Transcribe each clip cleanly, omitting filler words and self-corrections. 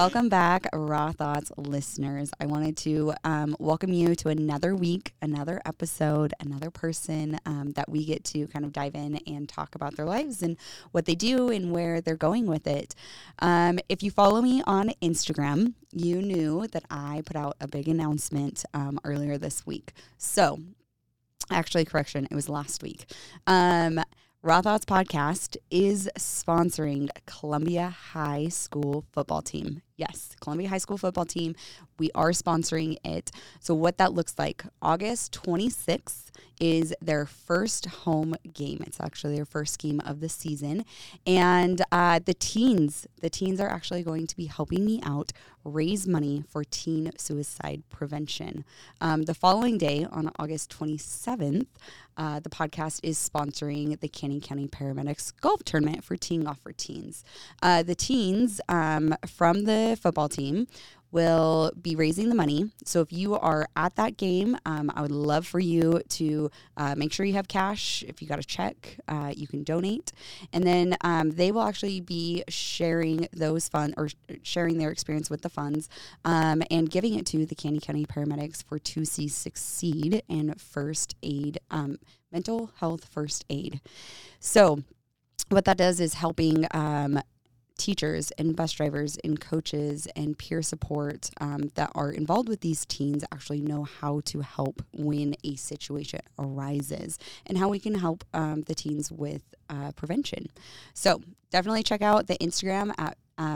Welcome back, Raw Thoughts listeners. I wanted to welcome you to another week, another episode, another person that we get to kind of dive in and talk about their lives and what they do and where they're going with it. If you follow me on Instagram, you knew that I put out a big announcement earlier this week. So, actually, correction, it was last week. Raw Thoughts Podcast is sponsoring Columbia High School football team. Yes, Columbia High School football team. We are sponsoring it. So what that looks like, August 26th is their first home game. It's actually their first game of the season. And the teens are actually going to be helping me out raise money for teen suicide prevention. The following day, on August 27th, the podcast is sponsoring the Canyon County Paramedics Golf Tournament for Teeing Off for Teens. The teens from the football team will be raising the money. So if you are at that game, I would love for you to make sure you have cash. If you got a check, you can donate. And then they will actually be sharing those funds or sharing their experience with the funds and giving it to the Canyon County Paramedics for 2C Succeed and first aid, mental health first aid. So what that does is helping teachers and bus drivers and coaches and peer support that are involved with these teens actually know how to help when a situation arises and how we can help the teens with prevention. So definitely check out the Instagram at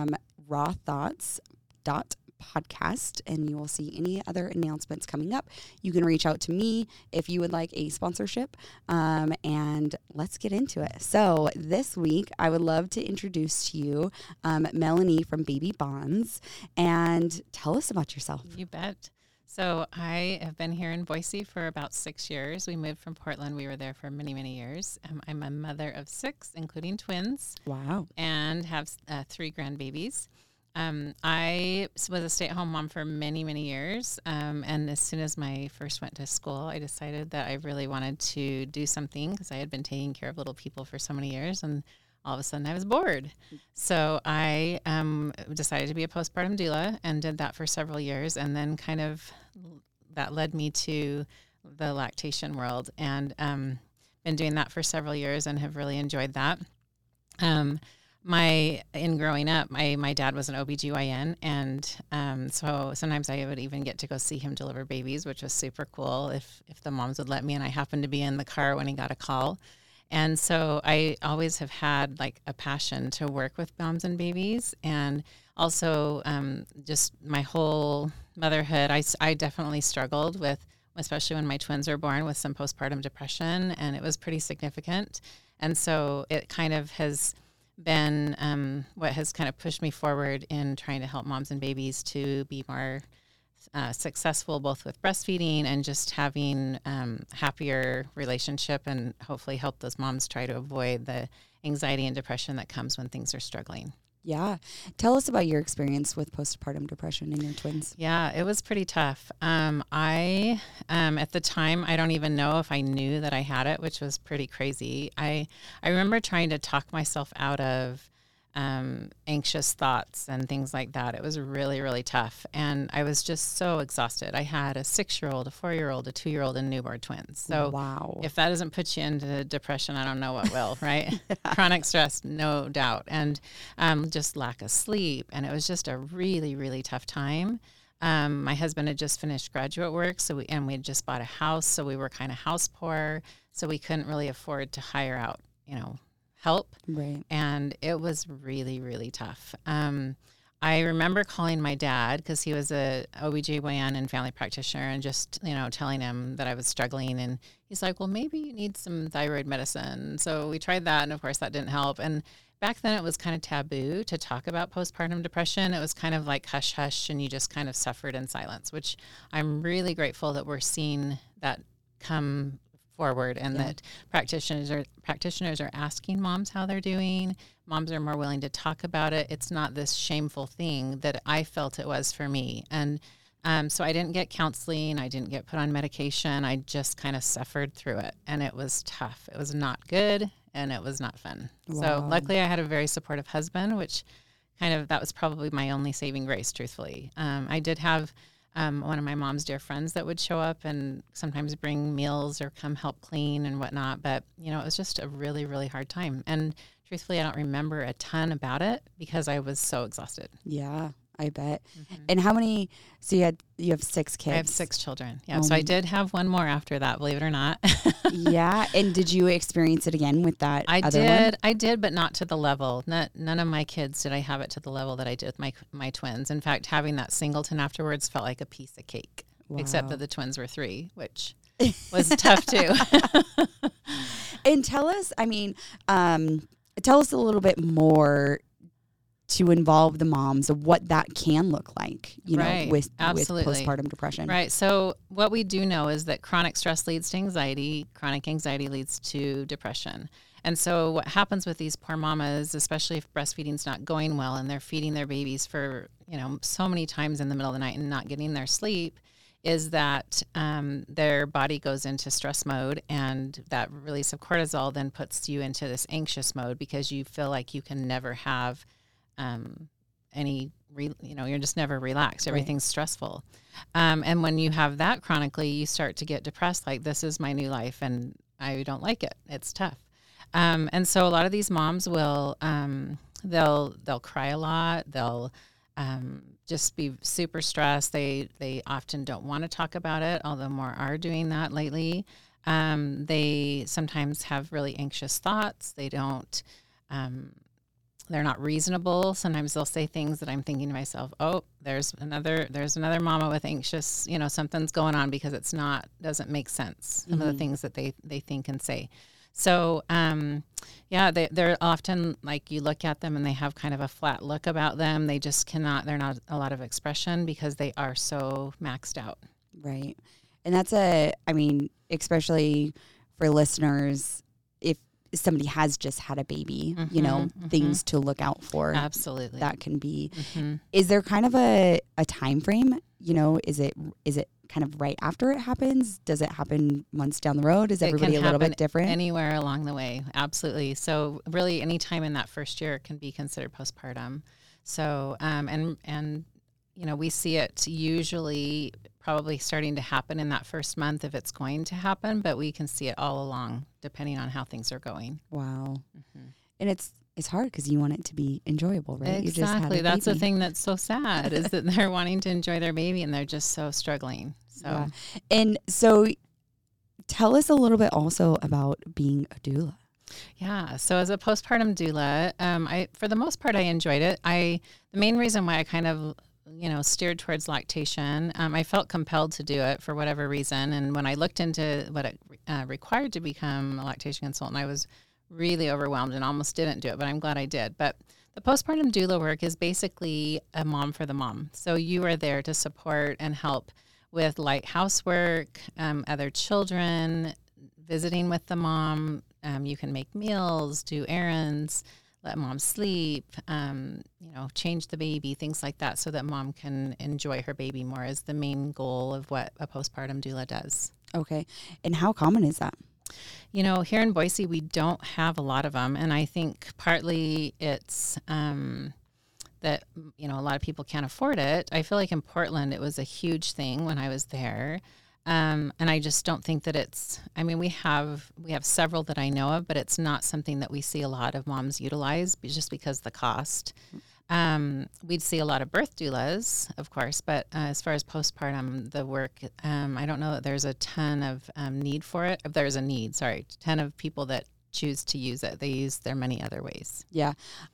rawthoughts.podcast and you will see any other announcements coming up. You can reach out to me if you would like a sponsorship, and let's get into it. So this week, I would love to introduce to you Melanie from Baby Bonds, and tell us about yourself. You bet. So I have been here in Boise for about 6 years. We moved from Portland. We were there for many, many years. I'm a mother of 6, including twins. Wow. And have 3 grandbabies. I was a stay-at-home mom for many, many years, and as soon as my first went to school, I decided that I really wanted to do something because I had been taking care of little people for so many years, and all of a sudden I was bored. So I decided to be a postpartum doula and did that for several years, and then kind of that led me to the lactation world, and been doing that for several years and have really enjoyed that. In growing up, my dad was an OBGYN, and so sometimes I would even get to go see him deliver babies, which was super cool if the moms would let me, and I happened to be in the car when he got a call. And so I always have had like a passion to work with moms and babies, and also just my whole motherhood, I definitely struggled with, especially when my twins were born, with some postpartum depression, and it was pretty significant. And so it kind of has been what has kind of pushed me forward in trying to help moms and babies to be more successful, both with breastfeeding and just having happier relationship, and hopefully help those moms try to avoid the anxiety and depression that comes when things are struggling. Yeah. Tell us about your experience with postpartum depression in your twins. Yeah, it was pretty tough. I at the time, I don't even know if I knew that I had it, which was pretty crazy. I remember trying to talk myself out of anxious thoughts and things like that. It was really, really tough. And I was just so exhausted. I had a 6-year-old, a 4-year-old, a 2-year-old, and newborn twins. So wow. If that doesn't put you into depression, I don't know what will, right? Chronic stress, no doubt. And just lack of sleep. And it was just a really, really tough time. My husband had just finished graduate work, we had just bought a house. So we were kind of house poor. So we couldn't really afford to hire out, help. Right. And it was really, really tough. I remember calling my dad because he was a OBGYN and family practitioner, and just, telling him that I was struggling. And he's like, well, maybe you need some thyroid medicine. So we tried that. And of course that didn't help. And back then it was kind of taboo to talk about postpartum depression. It was kind of like hush hush, and you just kind of suffered in silence, which I'm really grateful that we're seeing that come forward, and that practitioners are asking moms how they're doing. Moms are more willing to talk about it. It's not this shameful thing that I felt it was for me. And so I didn't get counseling. I didn't get put on medication. I just kind of suffered through it, and it was tough. It was not good, and it was not fun. Wow. So luckily I had a very supportive husband, which that was probably my only saving grace, truthfully. I did have one of my mom's dear friends that would show up and sometimes bring meals or come help clean and whatnot. But, it was just a really, really hard time. And truthfully, I don't remember a ton about it because I was so exhausted. Yeah, I bet. And how many, so you have 6 kids? I have 6 children. Yeah. So I did have one more after that, believe it or not. Yeah. And did you experience it again with that other one? I did, but not to the level. None of my kids did I have it to the level that I did with my twins. In fact, having that singleton afterwards felt like a piece of cake, except that the twins were 3, which was tough too. And tell us, tell us a little bit more to involve the moms of what that can look like, with postpartum depression. Right. So what we do know is that chronic stress leads to anxiety, chronic anxiety leads to depression. And so what happens with these poor mamas, especially if breastfeeding's not going well and they're feeding their babies for, so many times in the middle of the night and not getting their sleep, is that their body goes into stress mode, and that release of cortisol then puts you into this anxious mode because you feel like you can never have you're just never relaxed. Everything's stressful. And when you have that chronically, you start to get depressed. Like, this is my new life and I don't like it. It's tough. And so a lot of these moms will, they'll cry a lot. They'll, just be super stressed. They often don't want to talk about it, although more are doing that lately. They sometimes have really anxious thoughts. They don't, they're not reasonable. Sometimes they'll say things that I'm thinking to myself, oh, there's another mama with anxious, something's going on, because doesn't make sense. Some of the things that they think and say. So, they're often, like, you look at them and they have kind of a flat look about them. They just they're not a lot of expression because they are so maxed out. Right. And that's especially for listeners, if somebody has just had a baby, things to look out for. Absolutely. That can be, is there kind of a time frame? Is it kind of right after it happens? Does it happen months down the road? Is everybody a little bit different? Anywhere along the way. Absolutely. So really any time in that first year can be considered postpartum. So, we see it usually probably starting to happen in that first month if it's going to happen, but we can see it all along depending on how things are going. Wow. And it's hard because you want it to be enjoyable, right? Exactly. You just had a That's baby. the thing that's so sad is that they're wanting to enjoy their baby and they're just so struggling. So, yeah. And so tell us a little bit also about being a doula. Yeah. So as a postpartum doula, for the most part, I enjoyed it. The main reason why I kind of, steered towards lactation, I felt compelled to do it for whatever reason. And when I looked into what it required to become a lactation consultant, I was really overwhelmed and almost didn't do it, but I'm glad I did. But the postpartum doula work is basically a mom for the mom. So you are there to support and help with light housework, other children, visiting with the mom. You can make meals, do errands, let mom sleep, change the baby, things like that, so that mom can enjoy her baby more is the main goal of what a postpartum doula does. Okay. And how common is that? Here in Boise, we don't have a lot of them. And I think partly it's that, a lot of people can't afford it. I feel like in Portland, it was a huge thing when I was there. And I just don't think that we have several that I know of, but it's not something that we see a lot of moms utilize just because of the cost. We'd see a lot of birth doulas, of course, but as far as postpartum, the work, I don't know that there's a ton of need for it. There's a need, ton of people that choose to use it. They use their many other ways. Yeah.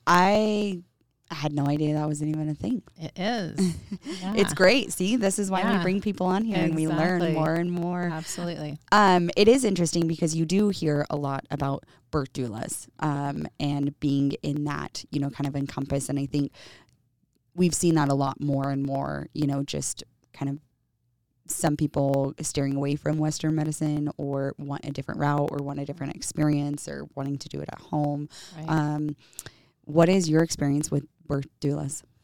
I had no idea that wasn't even a thing. It is. Yeah. It's great. See, this is why we bring people on here and we learn more and more. Absolutely. It is interesting because you do hear a lot about birth doulas and being in that, kind of encompass. And I think we've seen that a lot more and more, just kind of some people steering away from Western medicine or want a different route or want a different experience or wanting to do it at home. Right. What is your experience with birth doulas?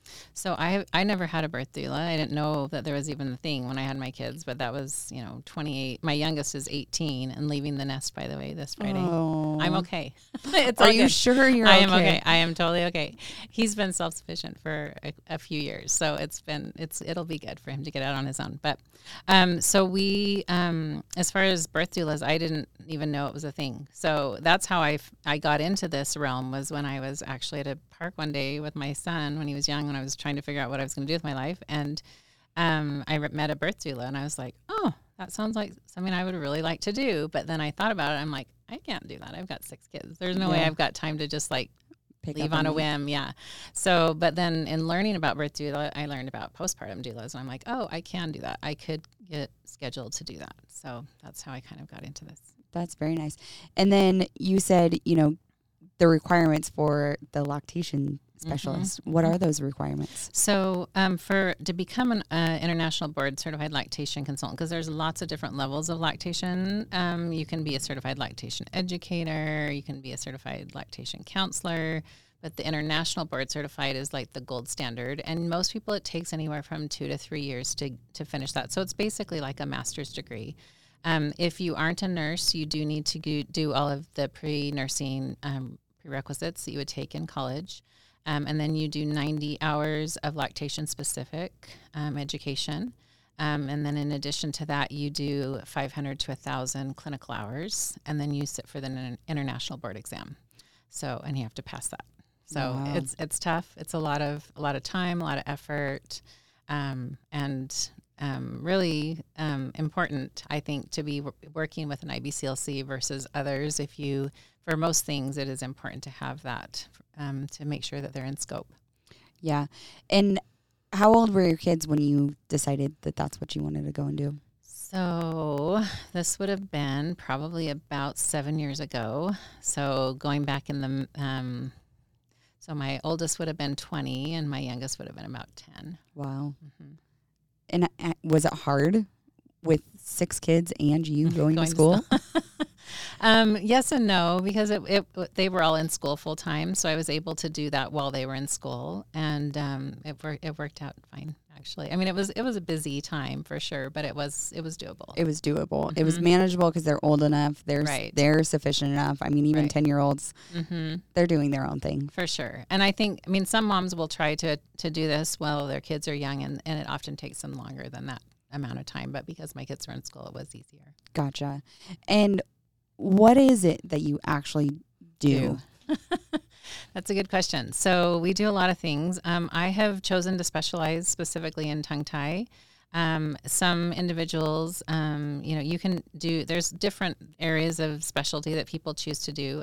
So I never had a birth doula. I didn't know that there was even a thing when I had my kids, but that was, 28. My youngest is 18 and leaving the nest, by the way, this Friday. Oh. I'm okay. It's Are all you good. sure you're I okay? am okay. I am totally okay. He's been self-sufficient for a few years, so it'll be good for him to get out on his own. But so we, as far as birth doulas, I didn't even know it was a thing. So that's how I got into this realm, was when I was actually at a park one day with my son when he was young, when I was trying to figure out what I was going to do with my life. And I met a birth doula, and I was like, oh, that sounds like something I would really like to do. But then I thought about it. I'm like, I can't do that. I've got 6 kids. There's no way I've got time to just leave on a whim. Yeah. So, but then in learning about birth doula, I learned about postpartum doulas, and I'm like, oh, I can do that. I could get scheduled to do that. So that's how I kind of got into this. That's very nice. And then you said, the requirements for the lactation specialist. What are those requirements? So to become an international board certified lactation consultant, because there's lots of different levels of lactation. You can be a certified lactation educator. You can be a certified lactation counselor. But the international board certified is like the gold standard. And most people, it takes anywhere from 2 to 3 years to finish that. So it's basically like a master's degree. If you aren't a nurse, you do need to do all of the pre-nursing prerequisites that you would take in college. And then you do 90 hours of lactation-specific education. And then in addition to that, you do 500 to 1,000 clinical hours. And then you sit for the international board exam. So, and you have to pass that. So Wow. it's tough. It's a lot of time, a lot of effort, and really important, I think, to be working with an IBCLC versus others. For most things, it is important to have that to make sure that they're in scope. Yeah. And how old were your kids when you decided that that's what you wanted to go and do? So this would have been probably about 7 years ago. So going back in the, so my oldest would have been 20 and my youngest would have been about 10. Wow. Mm-hmm. And was it hard with 6 kids and you going to school? Yes and no, because they were all in school full time, so I was able to do that while they were in school, and it worked out fine. Actually, I mean, it was a busy time for sure, but it was doable. It was doable. It was manageable because they're old enough. They're sufficient enough. I mean, even 10-year-olds, they're doing their own thing. For sure. And I think, some moms will try to do this while their kids are young, and it often takes them longer than that amount of time. But because my kids were in school, it was easier. Gotcha. And what is it that you actually do? That's a good question. So we do a lot of things. I have chosen to specialize specifically in tongue tie. Some individuals, you can do, there's different areas of specialty that people choose to do.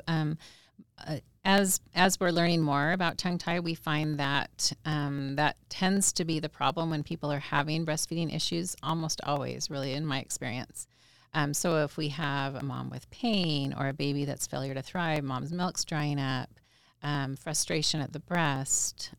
As we're learning more about tongue tie, we find that that tends to be the problem when people are having breastfeeding issues, almost always, really, in my experience. So if we have a mom with pain or a baby that's failure to thrive, mom's milk's drying up, frustration at the breast,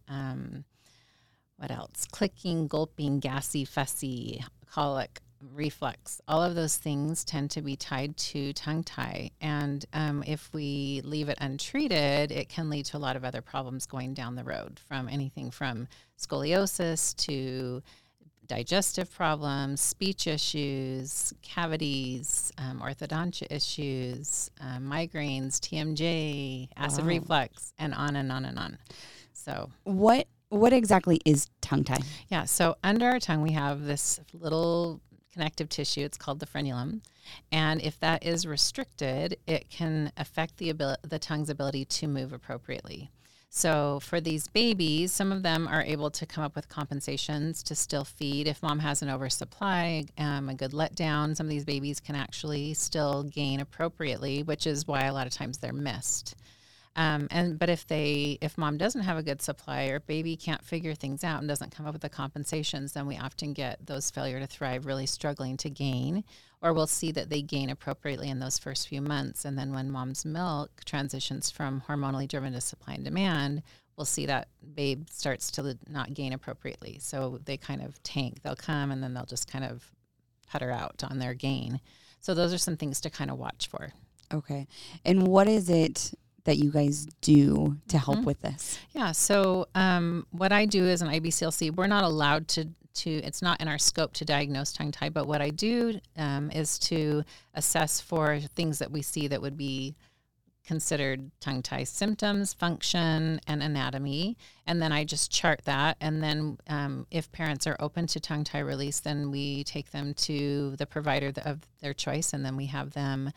what else? Clicking, gulping, gassy, fussy, colic, reflux. All of those things tend to be tied to tongue tie. And if we leave it untreated, it can lead to a lot of other problems going down the road, from anything from scoliosis to digestive problems, speech issues, cavities, orthodontia issues, migraines, TMJ, acid reflux, and on and on and on. So what exactly is tongue tie? Yeah, so under our tongue we have this little connective tissue. It's called the frenulum, and if that is restricted, it can affect the tongue's ability to move appropriately. So for these babies, some of them are able to come up with compensations to still feed. If mom has an oversupply, a good letdown, some of these babies can actually still gain appropriately, which is why a lot of times they're missed. But if mom doesn't have a good supply, or baby can't figure things out and doesn't come up with the compensations, then we often get those failure to thrive really struggling to gain, or we'll see that they gain appropriately in those first few months. And then when mom's milk transitions from hormonally driven to supply and demand, we'll see that babe starts to not gain appropriately. So they kind of tank. They'll come and then they'll just kind of putter out on their gain. So those are some things to kind of watch for. Okay. And what is it that you guys do to help Mhm. with this? Yeah. So what I do as an IBCLC, we're not allowed to it's not in our scope to diagnose tongue tie, but what I do is to assess for things that we see that would be considered tongue tie symptoms, function, and anatomy. And then I just chart that. And then if parents are open to tongue tie release, then we take them to the provider of their choice, and then we have them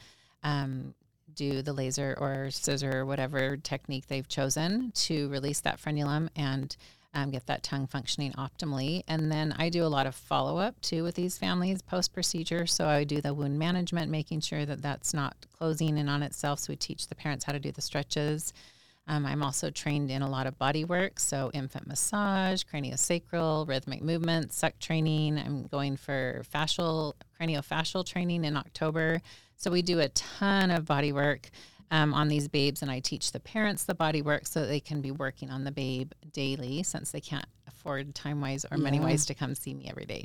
do the laser or scissor or whatever technique they've chosen to release that frenulum and get that tongue functioning optimally. And then I do a lot of follow-up too with these families post-procedure. So I do the wound management, making sure that that's not closing in on itself. So we teach the parents how to do the stretches. I'm also trained in a lot of body work, so infant massage, craniosacral, rhythmic movement, suck training. I'm going for craniofacial training in October. So we do a ton of body work on these babes, and I teach the parents the body work so that they can be working on the babe daily, since they can't afford time-wise or money-wise to come see me every day.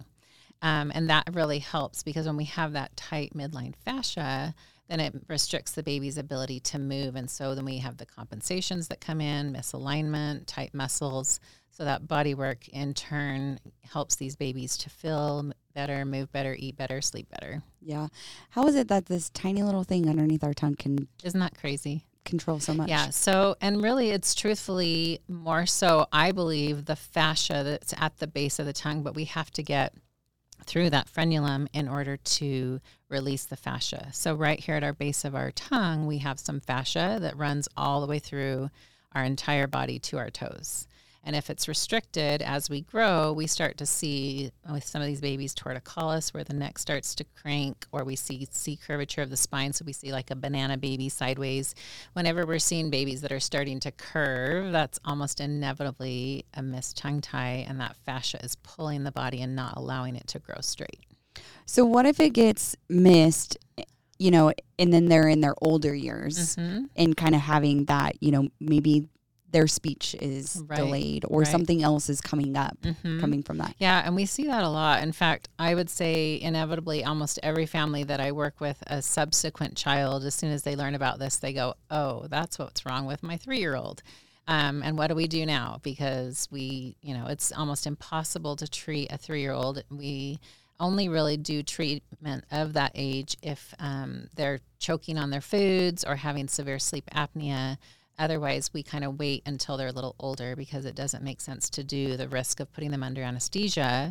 And that really helps, because when we have that tight midline fascia, then it restricts the baby's ability to move. And so then we have the compensations that come in, misalignment, tight muscles. So that body work in turn helps these babies to feel better, move better, eat better, sleep better. Yeah. How is it that this tiny little thing underneath our tongue can Isn't that crazy? control so much? Yeah. So, and really it's truthfully more so, I believe, the fascia that's at the base of the tongue, but we have to get through that frenulum in order to release the fascia. So right here at our base of our tongue, we have some fascia that runs all the way through our entire body to our toes. And if it's restricted as we grow, we start to see with some of these babies torticollis, where the neck starts to crank, or we see curvature of the spine. So we see like a banana baby sideways. Whenever we're seeing babies that are starting to curve, that's almost inevitably a missed tongue tie, and that fascia is pulling the body and not allowing it to grow straight. So what if it gets missed, and then they're in their older years and kind of having that, maybe their speech is delayed or something else is coming up, coming from that. Yeah, and we see that a lot. In fact, I would say inevitably almost every family that I work with, a subsequent child, as soon as they learn about this, they go, oh, that's what's wrong with my 3-year-old. And what do we do now? Because it's almost impossible to treat a 3-year-old. We only really do treatment of that age if they're choking on their foods or having severe sleep apnea. Otherwise, we kind of wait until they're a little older, because it doesn't make sense to do the risk of putting them under anesthesia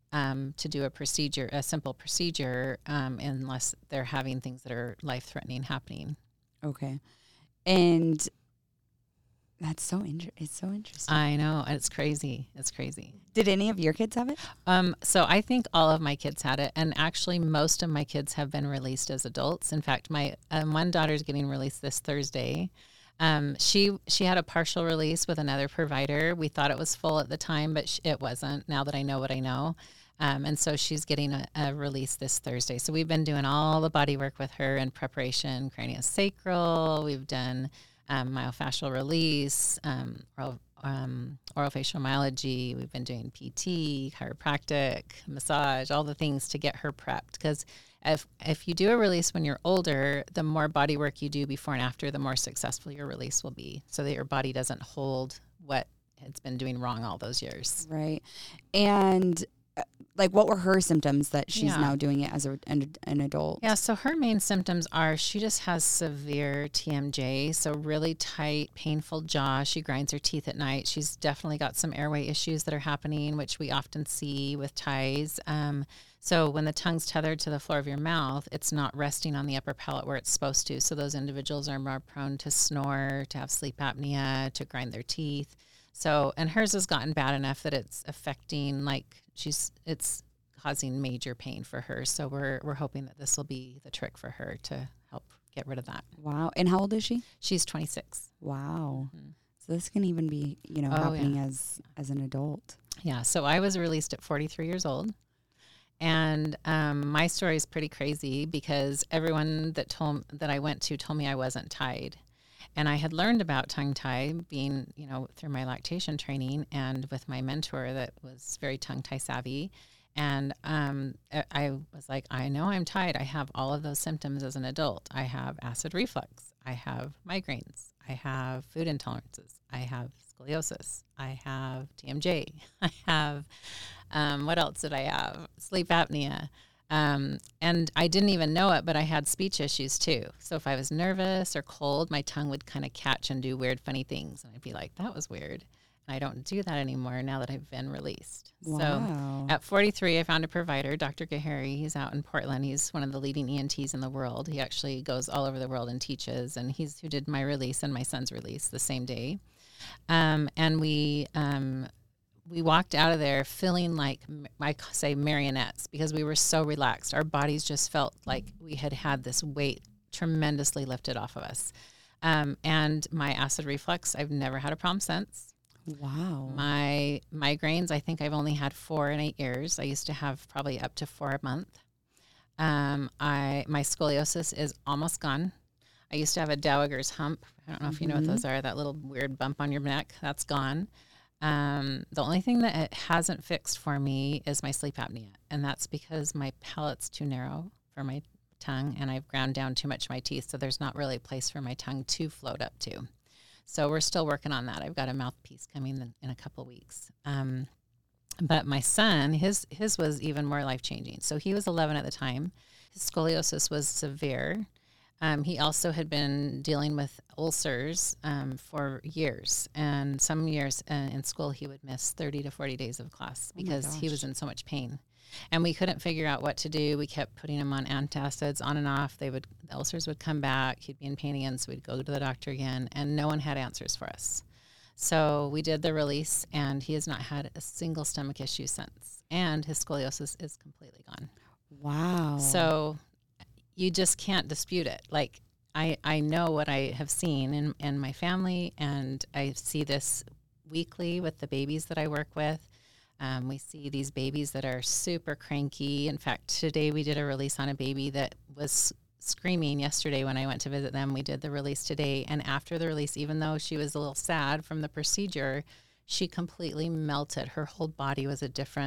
to do a simple procedure, unless they're having things that are life-threatening happening. Okay. And it's so interesting. I know. It's crazy. It's crazy. Did any of your kids have it? So I think all of my kids had it. And actually, most of my kids have been released as adults. In fact, my one daughter's getting released this Thursday. She had a partial release with another provider. We thought it was full at the time, but it wasn't, now that I know what I know. And so she's getting a release this Thursday. So we've been doing all the body work with her in preparation, craniosacral. We've done myofascial release, orofacial myology. We've been doing PT, chiropractic, massage, all the things to get her prepped. Because if you do a release when you're older, the more body work you do before and after, the more successful your release will be, so that your body doesn't hold what it's been doing wrong all those years. Right. And what were her symptoms that she's now doing it as an adult? Yeah, so her main symptoms are she just has severe TMJ, so really tight, painful jaw. She grinds her teeth at night. She's definitely got some airway issues that are happening, which we often see with ties. So when the tongue's tethered to the floor of your mouth, it's not resting on the upper palate where it's supposed to. So those individuals are more prone to snore, to have sleep apnea, to grind their teeth. So, and hers has gotten bad enough that it's affecting, it's causing major pain for her. So we're hoping that this will be the trick for her to help get rid of that. Wow. And how old is she? She's 26. Wow. Mm-hmm. So this can even be, happening as an adult. Yeah. So I was released at 43 years old. And my story is pretty crazy, because everyone that I went to told me I wasn't tied. And I had learned about tongue tie being, through my lactation training and with my mentor that was very tongue tie savvy. And I was like, I know I'm tired. I have all of those symptoms as an adult. I have acid reflux. I have migraines. I have food intolerances. I have scoliosis. I have TMJ. I have, what else did I have? Sleep apnea. And I didn't even know it, but I had speech issues too. So if I was nervous or cold, my tongue would kind of catch and do weird, funny things. And I'd be like, that was weird. And I don't do that anymore now that I've been released. Wow. So at 43, I found a provider, Dr. Gahary. He's out in Portland. He's one of the leading ENTs in the world. He actually goes all over the world and teaches. And he's who did my release and my son's release the same day. And we walked out of there feeling like, I say, marionettes, because we were so relaxed. Our bodies just felt like we had this weight tremendously lifted off of us. And my acid reflux, I've never had a problem since. Wow. My migraines, I think I've only had 4 in 8 years. I used to have probably up to 4 a month. My scoliosis is almost gone. I used to have a Dowger's hump. I don't know if you know what those are, that little weird bump on your neck. That's gone. The only thing that it hasn't fixed for me is my sleep apnea. And that's because my palate's too narrow for my tongue, and I've ground down too much of my teeth. So there's not really a place for my tongue to float up to. So we're still working on that. I've got a mouthpiece coming in a couple of weeks. But my son, his was even more life-changing. So he was 11 at the time. His scoliosis was severe. He also had been dealing with ulcers for years. And some years in school, he would miss 30 to 40 days of class because he was in so much pain. And we couldn't figure out what to do. We kept putting him on antacids on and off. The ulcers would come back. He'd be in pain again, so we'd go to the doctor again, and no one had answers for us. So we did the release, and he has not had a single stomach issue since. And his scoliosis is completely gone. Wow. So you just can't dispute it. Like, I know what I have seen in my family, and I see this weekly with the babies that I work with. We see these babies that are super cranky. In fact, today we did a release on a baby that was screaming yesterday when I went to visit them. We did the release today. And after the release, even though she was a little sad from the procedure, she completely melted. Her whole body was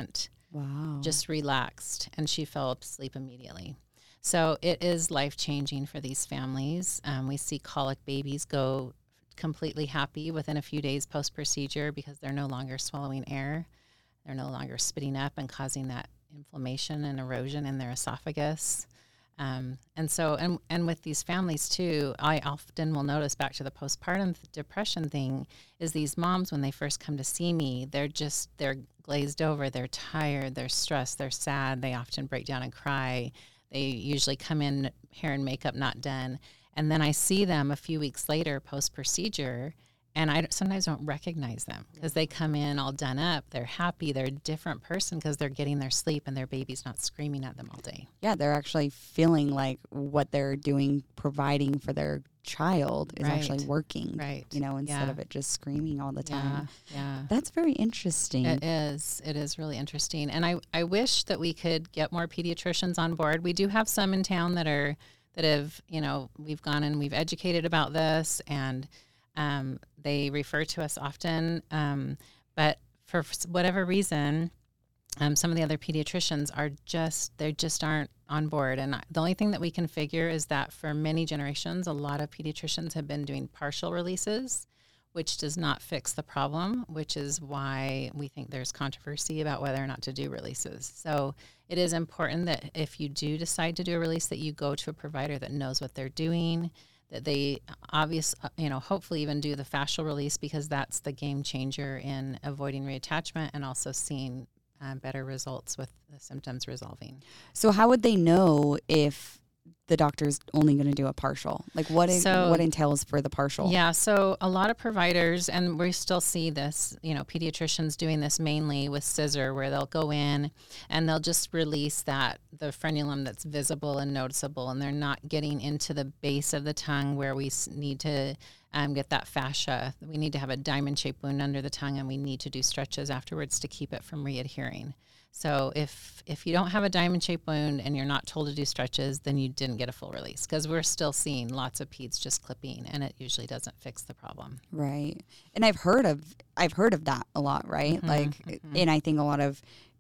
just relaxed, and she fell asleep immediately. So it is life-changing for these families. We see colic babies go completely happy within a few days post-procedure because they're no longer swallowing air. They're no longer spitting up and causing that inflammation and erosion in their esophagus. And with these families too, I often will notice, back to the postpartum depression thing, is these moms, when they first come to see me, they're glazed over, they're tired, they're stressed, they're sad, they often break down and cry. They usually come in hair and makeup not done. And then I see them a few weeks later post-procedure, and I sometimes don't recognize them because they come in all done up. They're happy. They're a different person because they're getting their sleep and their baby's not screaming at them all day. Yeah, they're actually feeling like what they're doing, providing for their child is actually working. Right. Instead of it just screaming all the time. Yeah. That's very interesting. It is. It is really interesting. And I wish that we could get more pediatricians on board. We do have some in town that have, we've gone and we've educated about this, and they refer to us often, but for whatever reason, some of the other pediatricians just aren't on board. And the only thing that we can figure is that for many generations, a lot of pediatricians have been doing partial releases, which does not fix the problem, which is why we think there's controversy about whether or not to do releases. So it is important that if you do decide to do a release, that you go to a provider that knows what they're doing, that they hopefully even do the fascial release, because that's the game changer in avoiding reattachment and also seeing better results with the symptoms resolving. So how would they know if the doctor's only going to do a partial? Like what entails for the partial? Yeah. So a lot of providers, and we still see this, pediatricians doing this mainly with scissor, where they'll go in and they'll just release the frenulum that's visible and noticeable. And they're not getting into the base of the tongue where we need to get that fascia. We need to have a diamond-shaped wound under the tongue, and we need to do stretches afterwards to keep it from readhering. So if you don't have a diamond-shaped wound and you're not told to do stretches, then you didn't get a full release, because we're still seeing lots of peds just clipping, and it usually doesn't fix the problem. Right. And I've heard of that a lot, right? And I think a lot of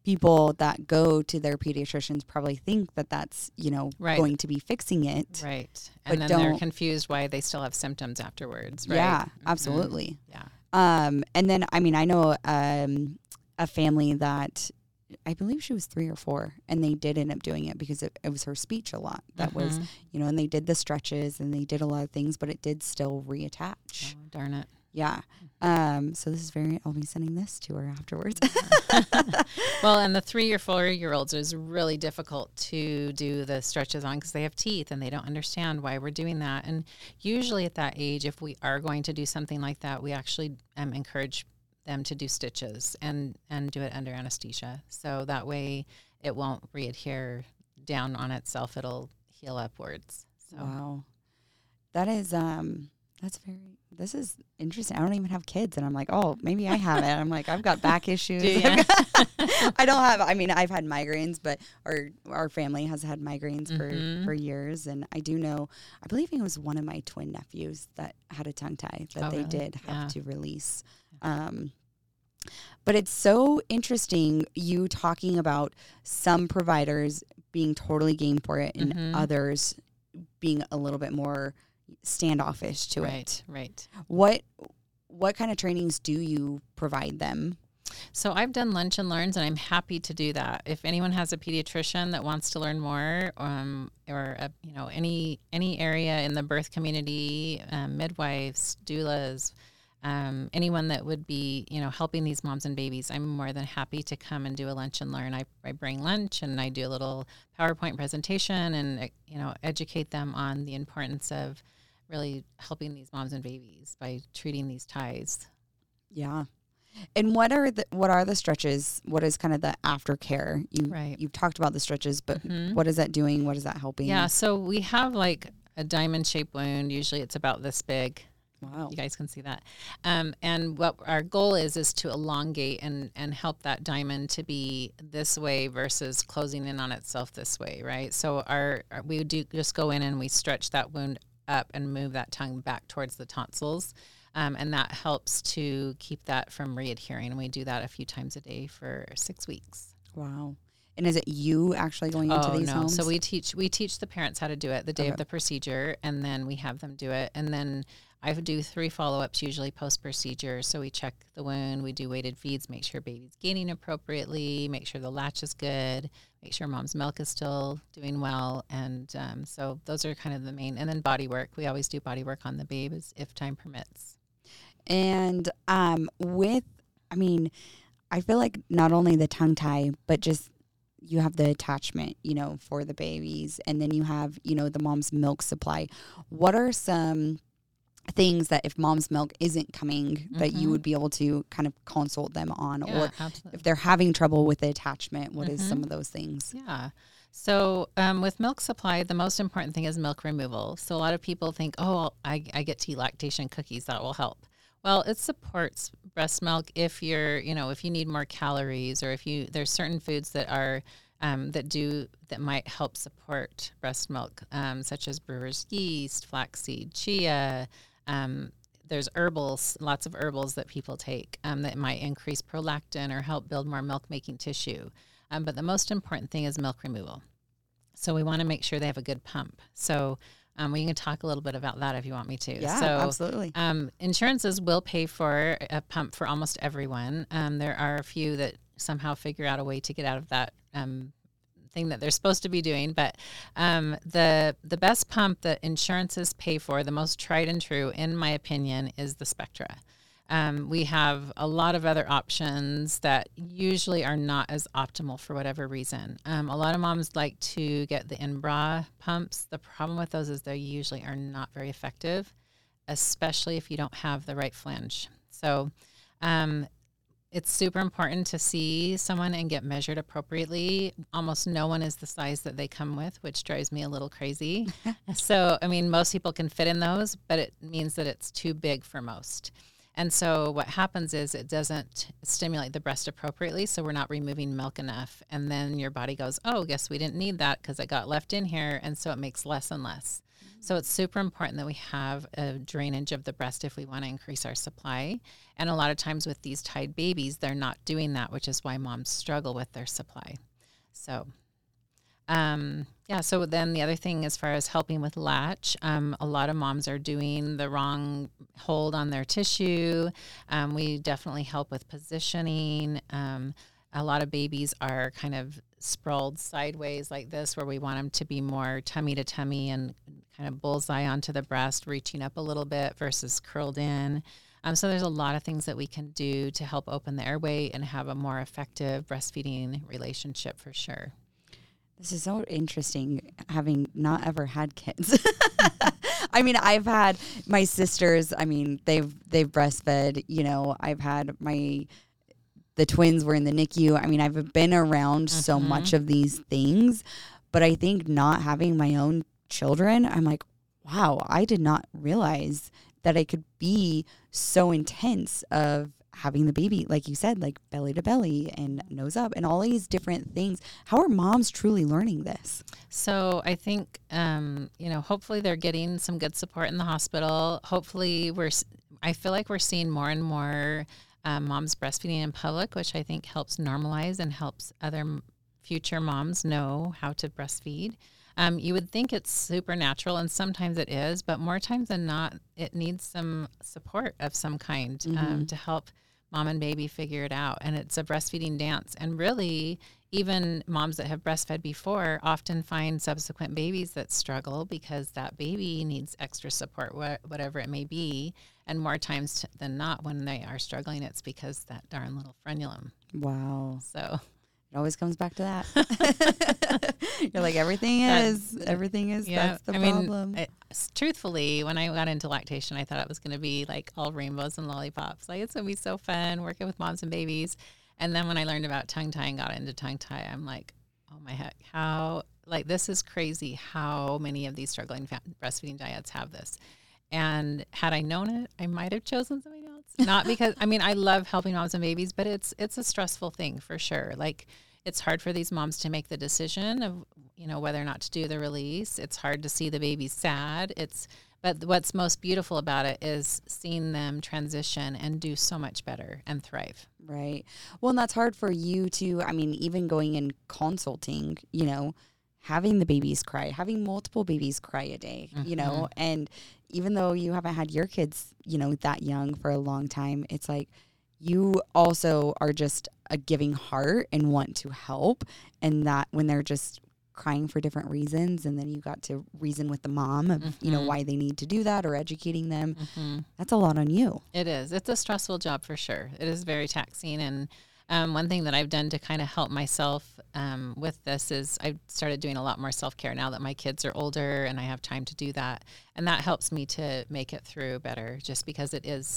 people that go to their pediatricians probably think that that's, Right. going to be fixing it. Right. But And then they're don't- confused why they still have symptoms afterwards, right? Yeah, Mhm. absolutely. Yeah. And then, I mean, I know a family that I believe she was 3 or 4, and they did end up doing it because it was her speech a lot. That was, Mhm. and they did the stretches and they did a lot of things, but it did still reattach. Oh, darn it. Yeah. So this is I'll be sending this to her afterwards. Well, and the 3 or 4-year-olds is really difficult to do the stretches on because they have teeth and they don't understand why we're doing that. And usually at that age, if we are going to do something like that, we actually encourage them to do stitches and do it under anesthesia. So that way it won't re-adhere down on itself. It'll heal upwards. So. Wow. That is, this is interesting. I don't even have kids, and I'm like, oh, maybe I have it. I'm like, I've got back issues. Do ya? I don't have, I've had migraines, but our family has had migraines Mhm. for years. And I do know, I believe it was one of my twin nephews that had a tongue tie that Oh, they really? did have Yeah. to release. But it's so interesting you talking about some providers being totally game for it and Mhm. others being a little bit more standoffish to it. Right. What kind of trainings do you provide them? So I've done lunch and learns, and I'm happy to do that. If anyone has a pediatrician that wants to learn more, or any area in the birth community, midwives, doulas, anyone that would be helping these moms and babies, I'm more than happy to come and do a lunch and learn. I bring lunch and I do a little PowerPoint presentation and educate them on the importance of really helping these moms and babies by treating these ties. Yeah. And what are the stretches? What is kind of the aftercare? Right. You've talked about the stretches, but Mhm. what is that doing? What is that helping? Yeah, so we have like a diamond shaped wound. Usually it's about this big. Wow. You guys can see that. And what our goal is to elongate and help that diamond to be this way versus closing in on itself this way, right? So we do just go in and we stretch that wound up and move that tongue back towards the tonsils. And that helps to keep that from readhering. And we do that a few times a day for 6 weeks. Wow. And is it you actually going into these homes? So we teach the parents how to do it the day Okay. of the procedure, and then we have them do it. And then I do 3 follow-ups usually post-procedure. So we check the wound, we do weighted feeds, make sure baby's gaining appropriately, make sure the latch is good, make sure mom's milk is still doing well. And so those are kind of the main. And then body work. We always do body work on the babies if time permits. And I feel like not only the tongue tie, but just you have the attachment, for the babies, and then you have, the mom's milk supply. What are some things that if mom's milk isn't coming that you Mhm. would be able to kind of consult them on, Yeah, or absolutely. if they're having trouble with the attachment, what is Mhm. some of those things? Yeah. So with milk supply, the most important thing is milk removal. So a lot of people think, oh, I get to eat lactation cookies, that will help. Well, it supports breast milk if if you need more calories, or there's certain foods that are that might help support breast milk, such as brewer's yeast, flaxseed, chia. There's herbals, lots of herbals that people take that might increase prolactin or help build more milk-making tissue. But the most important thing is milk removal. So we want to make sure they have a good pump. So we can talk a little bit about that if you want me to. Yeah, So, absolutely. Insurances will pay for a pump for almost everyone. There are a few that somehow figure out a way to get out of that thing that they're supposed to be doing. But the best pump that insurances pay for, the most tried and true, in my opinion, is the Spectra. We have a lot of other options that usually are not as optimal for whatever reason. A lot of moms like to get the in-bra pumps. The problem with those is they usually are not very effective, especially if you don't have the right flange. So it's super important to see someone and get measured appropriately. Almost no one is the size that they come with, which drives me a little crazy. So, most people can fit in those, but it means that it's too big for most. And so what happens is it doesn't stimulate the breast appropriately, so we're not removing milk enough. And then your body goes, oh, guess we didn't need that because it got left in here, and so it makes less and less. So it's super important that we have a drainage of the breast if we want to increase our supply. And a lot of times with these tied babies, they're not doing that, which is why moms struggle with their supply. So, so then the other thing as far as helping with latch, a lot of moms are doing the wrong hold on their tissue. We definitely help with positioning. A lot of babies are kind of sprawled sideways like this, where we want them to be more tummy to tummy and kind of bullseye onto the breast, reaching up a little bit versus curled in. So there's a lot of things that we can do to help open the airway and have a more effective breastfeeding relationship for sure. This is so interesting, having not ever had kids. I mean, I've had my sisters. I mean, they've breastfed. You know, I've had the twins were in the NICU. I mean, I've been around so much of these things, but I think not having my own children, I'm like, wow, I did not realize that it could be so intense of having the baby, like you said, like belly to belly and nose up and all these different things. How are moms truly learning this? So I think, hopefully they're getting some good support in the hospital. Hopefully I feel like we're seeing more and more moms breastfeeding in public, which I think helps normalize and helps other future moms know how to breastfeed. You would think it's supernatural, and sometimes it is, but more times than not, it needs some support of some kind to help mom and baby figure it out. And it's a breastfeeding dance. And really, even moms that have breastfed before often find subsequent babies that struggle because that baby needs extra support, whatever it may be. And more times than not, when they are struggling, it's because that darn little frenulum. Wow. So it always comes back to that. You're like, everything is, yeah, that's the problem. Truthfully, when I got into lactation, I thought it was going to be like all rainbows and lollipops. Like, it's going to be so fun working with moms and babies. And then when I learned about tongue tie and got into tongue tie, I'm like, oh my heck, this is crazy how many of these struggling breastfeeding dyads have this. And had I known it, I might have chosen something else. Not because, I love helping moms and babies, but it's a stressful thing for sure. Like, it's hard for these moms to make the decision of, whether or not to do the release. It's hard to see the baby sad. But what's most beautiful about it is seeing them transition and do so much better and thrive. Right. Well, and that's hard for you to, even going and consulting, having the babies cry, having multiple babies cry a day, and even though you haven't had your kids, that young for a long time, it's like you also are just a giving heart and want to help. And that when they're just crying for different reasons, and then you got to reason with the mom of, why they need to do that or educating them, that's a lot on you. It is. It's a stressful job for sure. It is very taxing. And one thing that I've done to kind of help myself with this is I've started doing a lot more self-care now that my kids are older and I have time to do that. And that helps me to make it through better, just because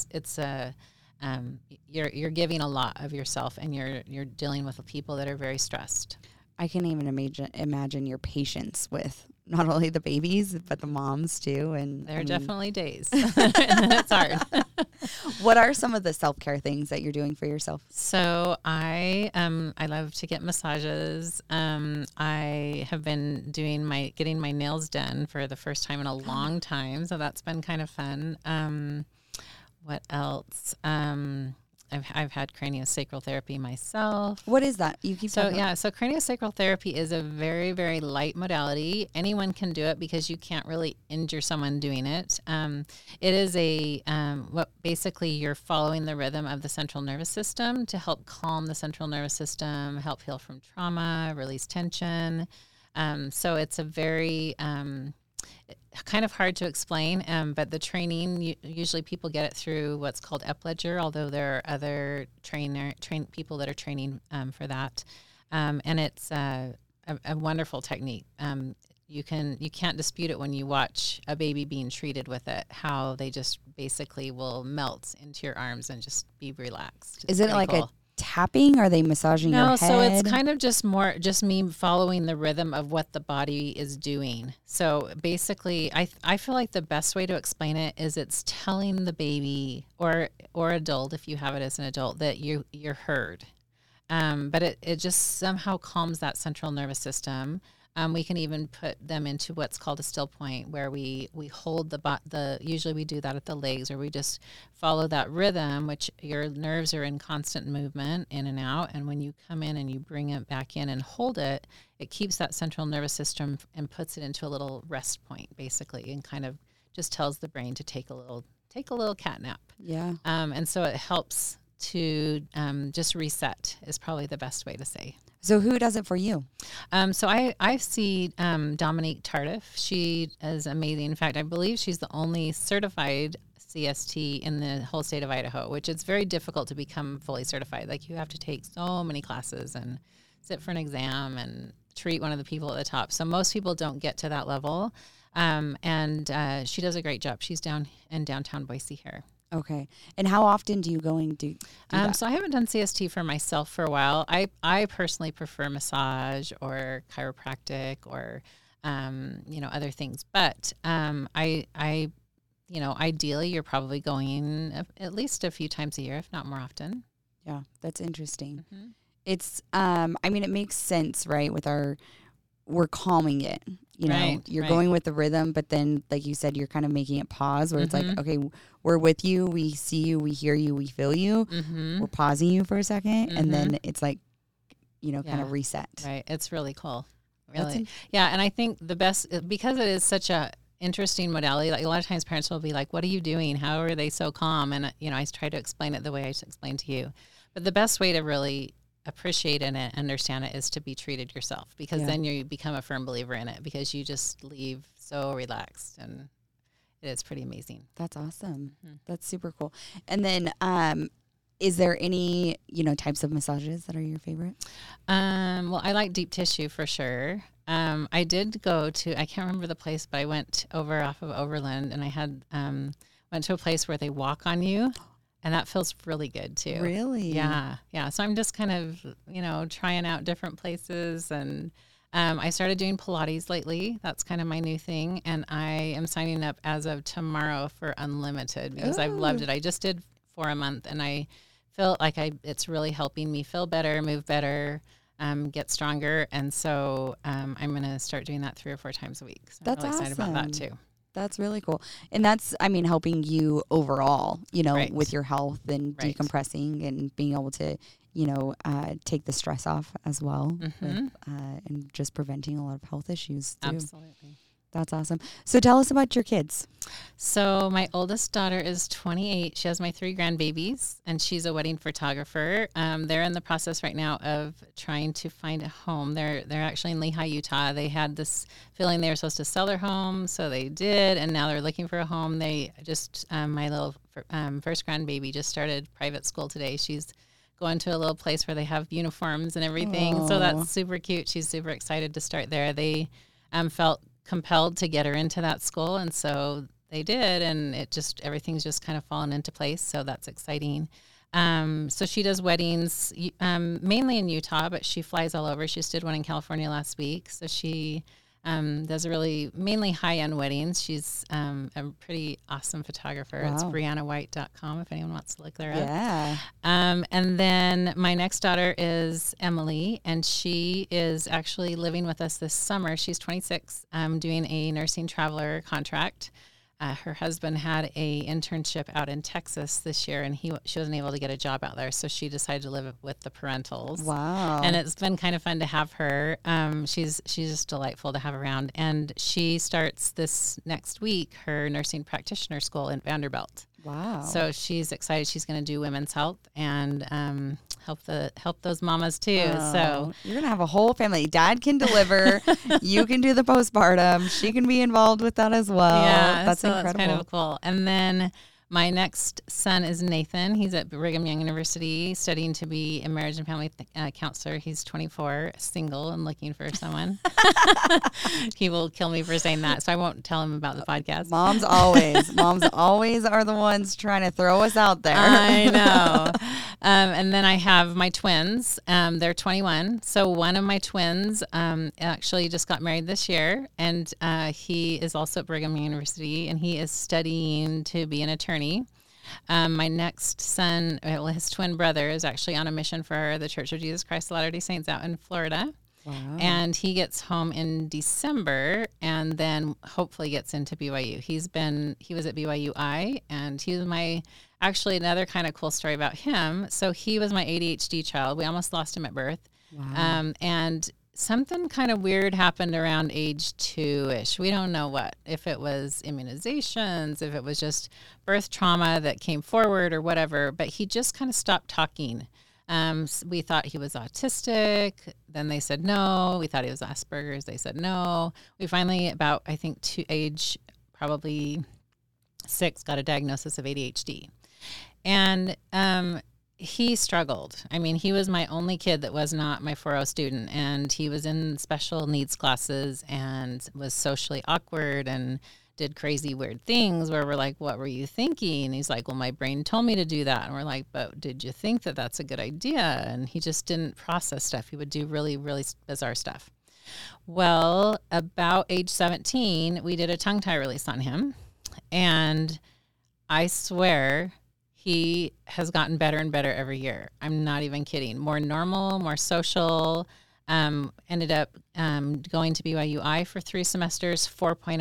you're giving a lot of yourself, and you're dealing with people that are very stressed. I can even imagine your patience with not only the babies, but the moms too. And there are definitely days. It's hard. What are some of the self-care things that you're doing for yourself? So I love to get massages. I have been getting my nails done for the first time in a long time. So that's been kind of fun. What else? I've had craniosacral therapy myself. What is that? You keep talking about. So craniosacral therapy is a very, very light modality. Anyone can do it because you can't really injure someone doing it. It is basically you're following the rhythm of the central nervous system to help calm the central nervous system, help heal from trauma, release tension. So it's a very kind of hard to explain, but the training, usually people get it through what's called Epledger, although there are other people that are training for that. And it's a wonderful technique. You can't dispute it when you watch a baby being treated with it, how they just basically will melt into your arms and just be relaxed. Is it like cool. a tapping? Are they massaging your head? No, so it's kind of just me following the rhythm of what the body is doing. So basically, I feel like the best way to explain it is it's telling the baby or adult, if you have it as an adult, that you're heard. But it just somehow calms that central nervous system. We can even put them into what's called a still point, where we hold usually we do that at the legs, or we just follow that rhythm, which your nerves are in constant movement in and out. And when you come in and you bring it back in and hold it, it keeps that central nervous system and puts it into a little rest point, basically, and kind of just tells the brain to take a little cat nap. Yeah. And so it helps to just reset is probably the best way to say. So who does it for you? So I see Dominique Tardif. She is amazing. In fact, I believe she's the only certified CST in the whole state of Idaho, which it's very difficult to become fully certified. Like, you have to take so many classes and sit for an exam and treat one of the people at the top. So most people don't get to that level. And she does a great job. She's down in downtown Boise here. Okay. And how often do you go and do that? So I haven't done CST for myself for a while. I personally prefer massage or chiropractic or, other things. But ideally you're probably going at least a few times a year, if not more often. Yeah, that's interesting. Mm-hmm. It's, it makes sense, right? We're calming it. You're going with the rhythm, but then, like you said, you're kind of making it pause where it's like, okay, we're with you. We see you. We hear you. We feel you. Mm-hmm. We're pausing you for a second. And then it's like, kind of reset. Right. It's really cool. Really. Yeah. And I think the best, because it is such a interesting modality, like a lot of times parents will be like, what are you doing? How are they so calm? And, I try to explain it the way I explained to you. But the best way to really appreciate it and understand it is to be treated yourself, because then you become a firm believer in it, because you just leave so relaxed, and it is pretty amazing. That's awesome. Mm-hmm. That's super cool. And then is there any types of massages that are your favorite? Well, I like deep tissue for sure. I did go to, I can't remember the place, but I went over off of Overland, and I had went to a place where they walk on you. And that feels really good too. Really? Yeah. Yeah. So I'm just kind of, trying out different places. And I started doing Pilates lately. That's kind of my new thing. And I am signing up as of tomorrow for unlimited, because I've loved it. I just did for a month, and I feel like it's really helping me feel better, move better, get stronger. And so I'm going to start doing that 3 or 4 times a week. So that's I'm really awesome. excited about that too. That's really cool. And that's, helping you overall, with your health and decompressing and being able to, take the stress off as well, with, and just preventing a lot of health issues too. Absolutely. That's awesome. So tell us about your kids. So my oldest daughter is 28. She has my 3 grandbabies, and she's a wedding photographer. They're in the process right now of trying to find a home. They're actually in Lehi, Utah. They had this feeling they were supposed to sell their home, so they did, and now they're looking for a home. They just, my little first grandbaby just started private school today. She's going to a little place where they have uniforms and everything. Aww. So that's super cute. She's super excited to start there. They felt compelled to get her into that school, and so they did, and everything's just kind of fallen into place, so that's exciting. So she does weddings mainly in Utah, but she flies all over. She just did one in California last week, so she does mainly high-end weddings. She's a pretty awesome photographer. Wow. It's BriannaWhite.com if anyone wants to look her up. Yeah. And then my next daughter is Emily, and she is actually living with us this summer. She's 26, doing a nursing traveler contract. Her husband had a internship out in Texas this year, and she wasn't able to get a job out there, so she decided to live with the parentals. Wow! And it's been kind of fun to have her. She's just delightful to have around, and she starts this next week her nursing practitioner school in Vanderbilt. Wow! So she's excited. She's going to do women's health and help those mamas too. Oh, so you're gonna have a whole family. Dad can deliver. You can do the postpartum. She can be involved with that as well. Yeah, that's so incredible. That's kind of cool. And then my next son is Nathan. He's at Brigham Young University studying to be a marriage and family counselor. He's 24, single, and looking for someone. He will kill me for saying that, so I won't tell him about the podcast. Moms always are the ones trying to throw us out there. I know. And then I have my twins. They're 21. So one of my twins actually just got married this year, and he is also at Brigham Young University, and he is studying to be an attorney. My next son, his twin brother, is actually on a mission for the Church of Jesus Christ of Latter-day Saints out in Florida. Wow. And he gets home in December and then hopefully gets into BYU. He was at BYU-I, and he was actually another kind of cool story about him. So he was my ADHD child. We almost lost him at birth. Wow. And something kind of weird happened around age 2-ish. We don't know what, if it was immunizations, if it was just birth trauma that came forward or whatever, but he just kind of stopped talking. We thought he was autistic. Then they said no. We thought he was Asperger's. They said no. We finally, about, I think, age probably 6, got a diagnosis of ADHD. And he struggled. I mean, he was my only kid that was not my 4.0 student. And he was in special needs classes and was socially awkward and did crazy weird things where we're like, what were you thinking? And he's like, well, my brain told me to do that. And we're like, but did you think that that's a good idea? And he just didn't process stuff. He would do really, really bizarre stuff. Well, about age 17, we did a tongue tie release on him. And I swear he has gotten better and better every year. I'm not even kidding. More normal, more social. Ended up going to BYU-I for 3 semesters, 4.0,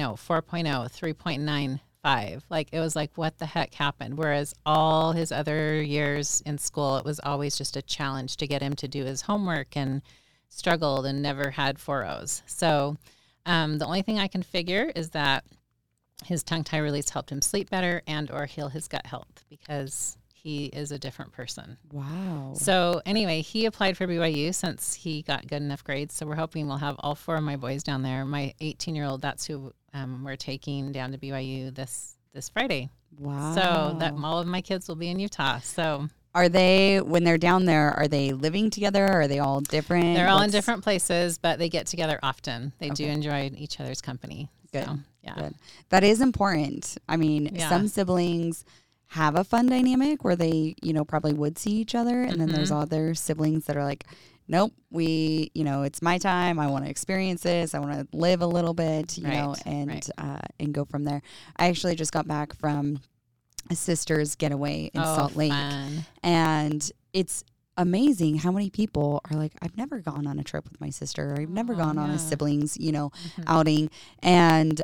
3.95. Like, it was like, what the heck happened? Whereas all his other years in school, it was always just a challenge to get him to do his homework, and struggled and never had 4.0s. So the only thing I can figure is that his tongue tie release helped him sleep better and or heal his gut health, because he is a different person. Wow. So anyway, he applied for BYU since he got good enough grades. So we're hoping we'll have all 4 of my boys down there. My 18-year-old, that's who we're taking down to BYU this Friday. Wow. So that all of my kids will be in Utah. So are they, when they're down there, are they living together? Are they all different? they're all in different places, but they get together often. They do enjoy each other's company. Good. So, yeah. Good. That is important. I mean, some siblings have a fun dynamic where they, probably would see each other. And then there's other siblings that are like, nope, it's my time. I want to experience this. I want to live a little bit, and go from there. I actually just got back from a sister's getaway in Salt Lake. Fun. And it's amazing how many people are like, I've never gone on a trip with my sister. Or I've never gone on a siblings, outing. And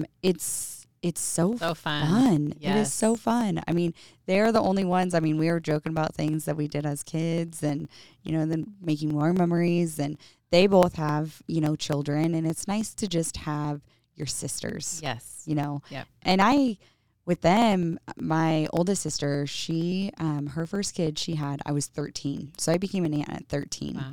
it's so fun. Yes. It is so fun. I mean, they're the only ones. I mean, we were joking about things that we did as kids and, then making more memories. And they both have, children. And it's nice to just have your sisters. Yes. Yep. And with them, my oldest sister, she, her first kid she had, I was 13. So I became an aunt at 13. Wow.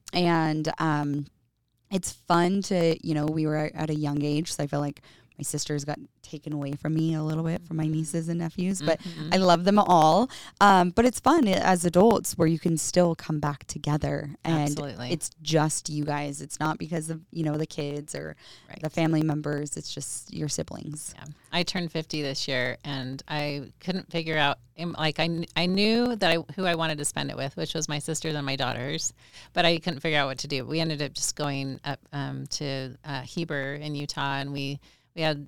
And it's fun to, we were at a young age. So I feel like my sisters got taken away from me a little bit from my nieces and nephews, but I love them all. But it's fun as adults where you can still come back together, and Absolutely. It's just you guys. It's not because of, the kids or the family members. It's just your siblings. Yeah. I turned 50 this year, and I couldn't figure out, like, I knew that who I wanted to spend it with, which was my sisters and my daughters, but I couldn't figure out what to do. We ended up just going up to Heber in Utah, and we had,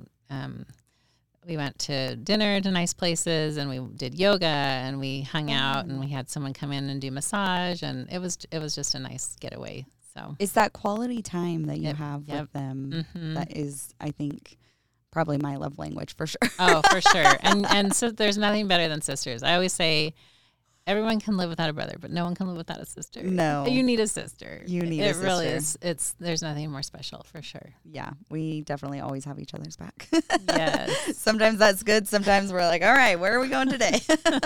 we went to dinner to nice places, and we did yoga, and we hung out, and we had someone come in and do massage, and it was just a nice getaway. So it's that quality time that you have with them that is, I think, probably my love language for sure. Oh, for sure. And so there's nothing better than sisters. I always say, everyone can live without a brother, but no one can live without a sister. No. You need a sister. You need a sister. It really is. There's nothing more special, for sure. Yeah. We definitely always have each other's back. Yes. Sometimes that's good. Sometimes we're like, all right, where are we going today?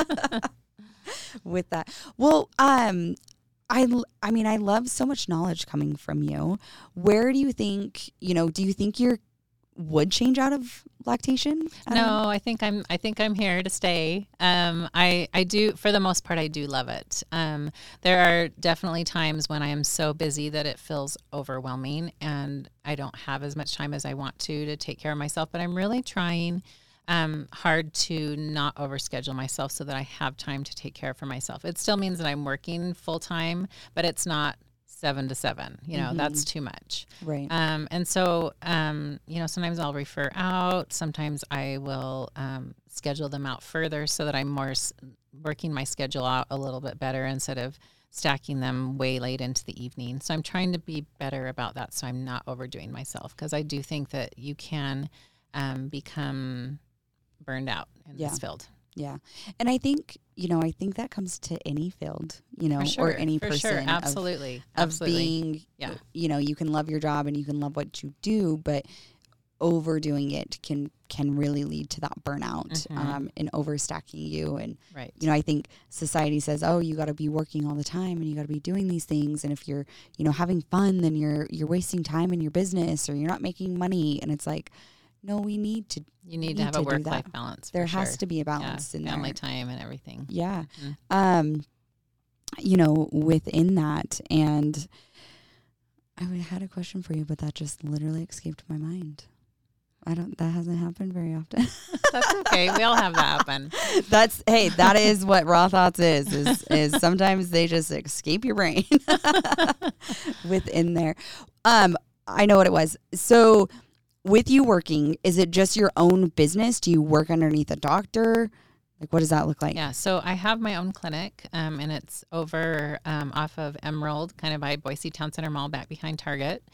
With that. Well, I love so much knowledge coming from you. Where do you think, do you think you're would change out of lactation? No, I think I'm here to stay. I do, for the most part, I do love it. There are definitely times when I am so busy that it feels overwhelming, and I don't have as much time as I want to take care of myself, but I'm really trying hard to not overschedule myself so that I have time to take care for myself. It still means that I'm working full time, but it's not 7 to 7, that's too much. Right. And so, sometimes I'll refer out, sometimes I will schedule them out further so that I'm more working my schedule out a little bit better instead of stacking them way late into the evening. So I'm trying to be better about that, so I'm not overdoing myself, because I do think that you can become burned out in this field. Yeah. And I think, I think that comes to any field, or any person. Sure. Absolutely. Of being, you can love your job and you can love what you do, but overdoing it can really lead to that burnout, and overstacking you. And, I think society says, oh, you got to be working all the time and you got to be doing these things. And if you're, having fun, then you're wasting time in your business, or you're not making money. And it's like, no, you need to have a work-life balance. There has to be a balance in family there. Time and everything. Yeah. Within that. And I had a question for you, but that just literally escaped my mind. That hasn't happened very often. That's okay. We all have that happen. That is what Raw Thoughts is sometimes they just escape your brain within there. I know what it was. So with you working, is it just your own business? Do you work underneath a doctor? Like, what does that look like? Yeah. So I have my own clinic, and it's over off of Emerald, kind of by Boise Town Center Mall, back behind Target.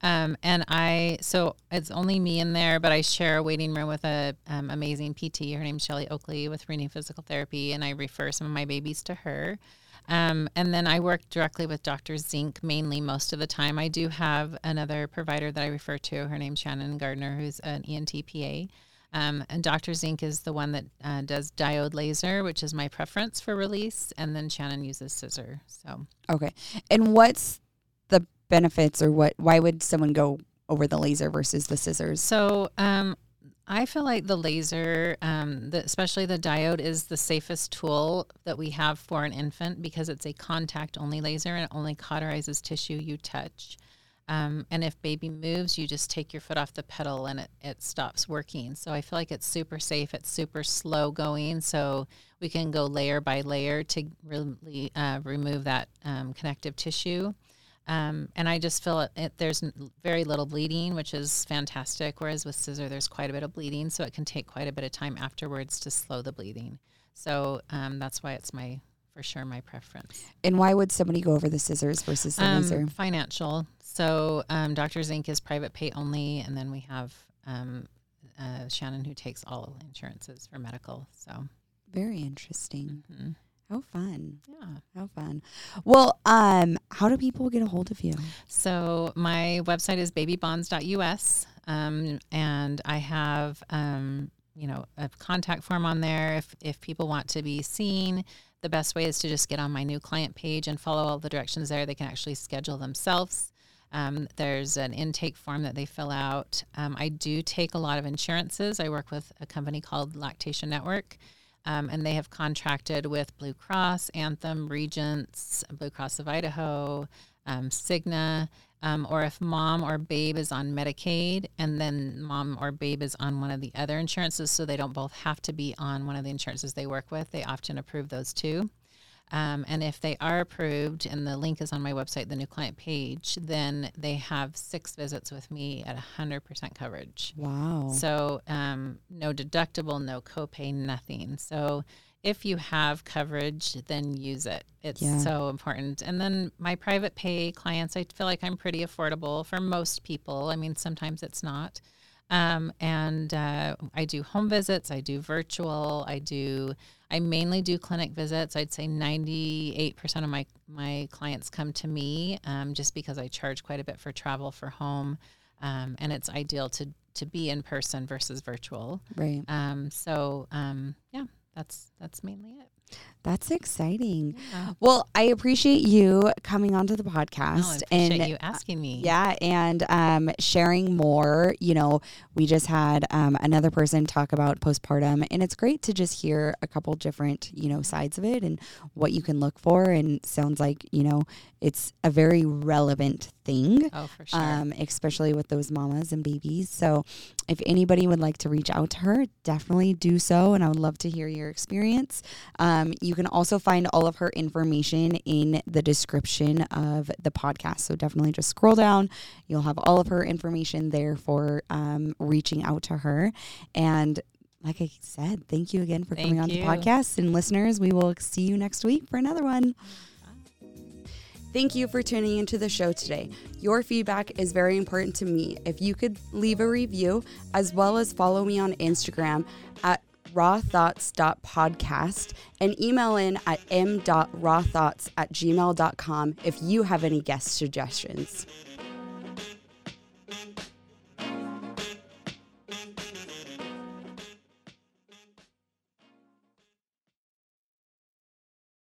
So it's only me in there, but I share a waiting room with a amazing PT. Her name's Shelly Oakley with Renew Physical Therapy, and I refer some of my babies to her. And then I work directly with Dr. Zink mainly most of the time. I do have another provider that I refer to. Her name's Shannon Gardner, who's an ENT PA. And Dr. Zink is the one that does diode laser, which is my preference for release. And then Shannon uses scissor. So okay. And what's the benefits, or why would someone go over the laser versus the scissors? So I feel like the laser, especially the diode, is the safest tool that we have for an infant, because it's a contact-only laser and it only cauterizes tissue you touch. And if baby moves, you just take your foot off the pedal and it stops working. So I feel like it's super safe. It's super slow going. So we can go layer by layer to really remove that connective tissue. And I just feel there's very little bleeding, which is fantastic. Whereas with scissor, there's quite a bit of bleeding. So it can take quite a bit of time afterwards to slow the bleeding. So that's why it's for sure my preference. And why would somebody go over the scissors versus the laser? Financial. So Dr. Zink is private pay only. And then we have Shannon, who takes all insurances for medical. So very interesting. Mm-hmm. How fun. Yeah. How fun. Well, how do people get a hold of you? So my website is babybonds.us. And I have, a contact form on there. If people want to be seen, the best way is to just get on my new client page and follow all the directions there. They can actually schedule themselves. There's an intake form that they fill out. I do take a lot of insurances. I work with a company called Lactation Network. And they have contracted with Blue Cross, Anthem, Regents, Blue Cross of Idaho, Cigna, or if mom or babe is on Medicaid and then mom or babe is on one of the other insurances, so they don't both have to be on one of the insurances they work with, they often approve those too. And if they are approved, and the link is on my website, the new client page, then they have 6 visits with me at 100% coverage. Wow. So no deductible, no copay, nothing. So if you have coverage, then use it. It's so important. And then my private pay clients, I feel like I'm pretty affordable for most people. I mean, sometimes it's not. And I do home visits. I do virtual. I mainly do clinic visits. I'd say 98% of my clients come to me just because I charge quite a bit for travel for home. And it's ideal to be in person versus virtual. Right. That's mainly it. That's exciting. Yeah. Well, I appreciate you coming onto the podcast. I appreciate you asking me. Yeah, and sharing more. We just had another person talk about postpartum, and it's great to just hear a couple different, sides of it and what you can look for. And sounds like, it's a very relevant thing. Oh, for sure. Especially with those mamas and babies. So if anybody would like to reach out to her, definitely do so. And I would love to hear your experience. You can also find all of her information in the description of the podcast. So definitely just scroll down. You'll have all of her information there for reaching out to her. And like I said, thank you again for coming on the podcast. And listeners, we will see you next week for another one. Bye. Thank you for tuning into the show today. Your feedback is very important to me. If you could leave a review, as well as follow me on Instagram at rawthoughts.podcast and email in at m.rawthoughts@gmail.com if you have any guest suggestions.